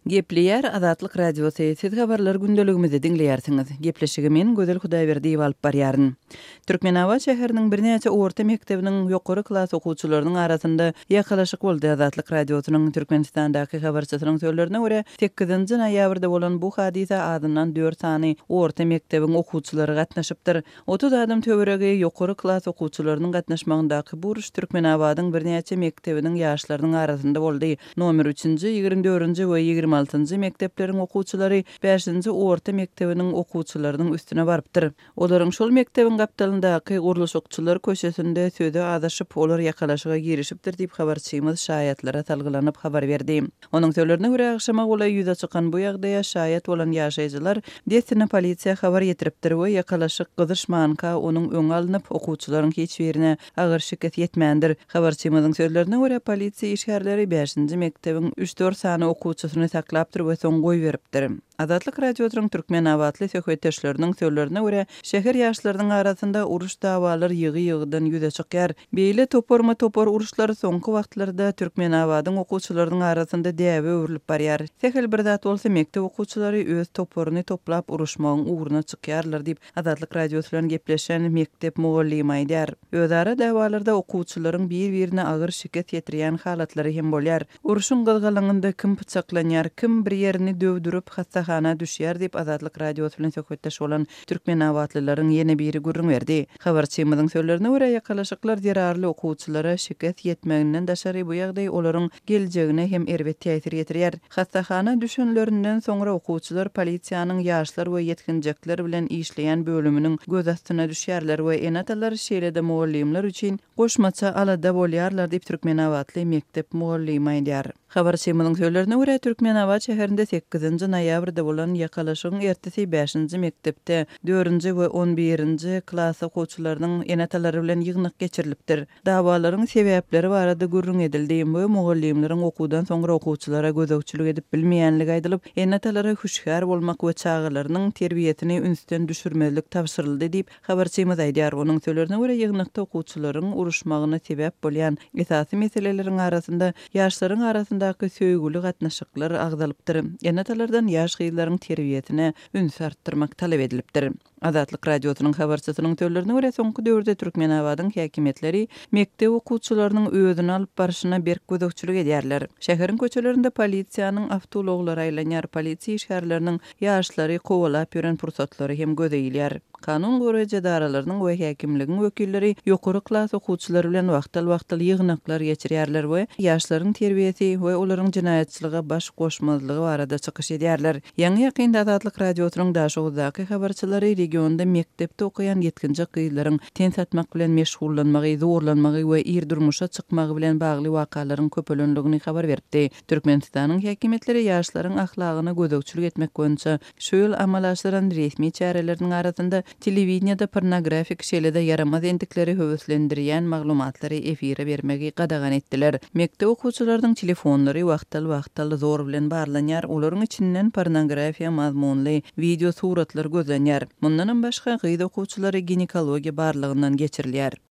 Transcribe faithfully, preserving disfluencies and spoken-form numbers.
Gepleyer Azatlyk Radiosu siz habarlar gündeligimizi dinleýärsiňiz. Gepleşigi men Gözel Hudaýberdiýew alyp barýaryn. Türkmenawa şäheriniň bir näçe orta mektebiniň ýokary klas okuwçylarynyň arasynda ýakalaşyk boldy. Azatlyk Radiosynyň Türkmenistandaky habarçysynyň söýlerine görä sekizinji noýabrda bolan bu hadisa adyndan dört sany orta mektebiň okuwçylary gatnaşypdyr. otuz adam töweregi ýokary klas okuwçylarynyň gatnaşmagyndaky bu uruş Türkmenawadyň bir näçe mektebiniň ýaşlarynyň arasynda boldy. Nomer üçinji, ýygrimi dördünji we ýygrimi altynji mektepleriň okuwçylary beşinji orta mektebiniň okuwçylarynyň üstüne barypdyr. Olaryň şol mektebiň gapdalyndaky guruluşçylar köşesinde söze adaşyp olar ýakalaşyga girişipdir diýip habarçymyz şaýatlara talgylanyp habar berdi. Onuň söýlerine görä akşama gola ýüze çykan bu ýagdaýa şaýat bolan ýaşaýjylar desine polisiýa habar ýetiripdir we ýakalaşyk gyzyşmanka onuň öňe alynıp okuwçylaryň hiç birine agyr şikayet ýetmändir. Habarçymyzyň söýlerine görä polisiýa işgärleri beşinji mektebiň üç dört sany okuwçysyny saklapdyr we soň goý beripdir. Azatlyk Radiosynyň Türkmenawatly söhbetdeşleriniň söýlerine görä şäher ýaşlarynyň arasynda uruş dawalary ýygy-ýygydan ýüze çykýar. Beýle toporma topor uruşlary soňky wagtlarda Türkmenawadyň okuwçylarynyň arasynda däwe öwrülip barýar. Sehel bir zat bolsa mektep okuwçylary öz toporuny toplap uruşmagyň uğruna çykýarlar diýip Azatlyk Radiosu bilen gepleşen mektep muallimi aýdýar. Özara dawalarda okuwçylaryň bir-birine agyr şikayet ýetirýän halatlary hem bolýar. Uruşyň gylgylanyňda kim pyçaklanýar, kim bir ýerini döwdürip hana düşýär diýip Azatlyk Radiosu bilen söhbetdeş bolan Türkmenawatlylaryň ýene biri gurrun berdi. Habarçymyzyň söýlerine görä ýakalaşyklar zerarly okuwçylara şikayet ýetmeginden daşary bu ýagdaý olaryň geljegine hem erbet täsir ýetirýär. Hana düşünlerinden soňra okuwçylar polisiýanyň ýaşlar we ýetkinjekler bilen işleýän bölüminiň göz astyna düşýärler we enatalar şeýlede muallimler üçin goşmaça alada bolýarlar diýip Türkmenawatly mektep muallimi aýdýar. Habarçymyzyň söýlerine görä Türkmenawat şäherinde sekizinji noýabrda bolan ýakalaşygyň ertesi beşinji mektepde dördünji we on birinji klas okuwçylarynyň enatalary bilen ýygnyk geçirilipdir. Dawalaryň sebäpleri barada gurrun edildi we mugallimleriň okuwdan soňra okuwçylara gözegçilik edip bilmeýänligi aýdylyp, enatalara huşyar bolmak we çağalarynyň terbiýetini ünsden düşürmezlik tapşyryldy diýip habarçymyz aýdýar. Onuň söýlerine görä ýygnykda okuwçylaryň uruşmagyna sebäp bolýan esasy meseleleriň arasynda ýaşlaryň arasyndaky söýgüli gatnaşyklar agdalypdyr. Enatalardan ýaş gyzlaryň terbiýetine üns artdyrmak talap edilipdir. Azatlyk Radiosynyň habarçysynyň söýlerine görä soňky döwürde Türkmenawadyň häkimetleri mektep okuwçylarynyň özüne alyp barşyna berk gözegçilik edýärler. Şäheriň köçelerinde polisiýanyň awtologlary aýlanýar, polisiýa işgärleriniň ýaşlary kowalap ýören pursatlary hem gözeýilýär. Kanun goraýjy daralarynyň we häkimligiň wekilleri ýokary klas okuwçylary bilen wagtal-wagtal ýygnaklar geçirýärler we ýaşlaryň terbiýeti we olaryň jinaýatçylyga baş goşmazlygy barada çykyş edýärler. Ýa-ni ýakynda Azatlyk Radiosynyň daşowdaky habarçylary regionda mektepde okuyan ýetkinjek gyzlaryň ten satmak bilen meşgullanmagy, zorlanmagy we ir durmuşa çykmagy bilen bagly wakalaryň köpelenligini habar berdi. Türkmenistanyň häkimetleri ýaşlaryň ahlagyna gözegçilik etmek boýunça şöýl amalaşdyran resmi çäreleriniň arasynda telewizionyada pornografik şeýlede yaramaz endikleri höwüslendirýän maglumatlary efire bermegi gadagan etdiler. Mektep okuwçylarynyň telefonlary wagtal-wagtal zor bilen barlanýar, olaryň içinden pornografiýa mazmunly video suratlar gözlenýär. Mundan başga gyz okuwçylary ginekologiýa barlygyndan geçirilýär.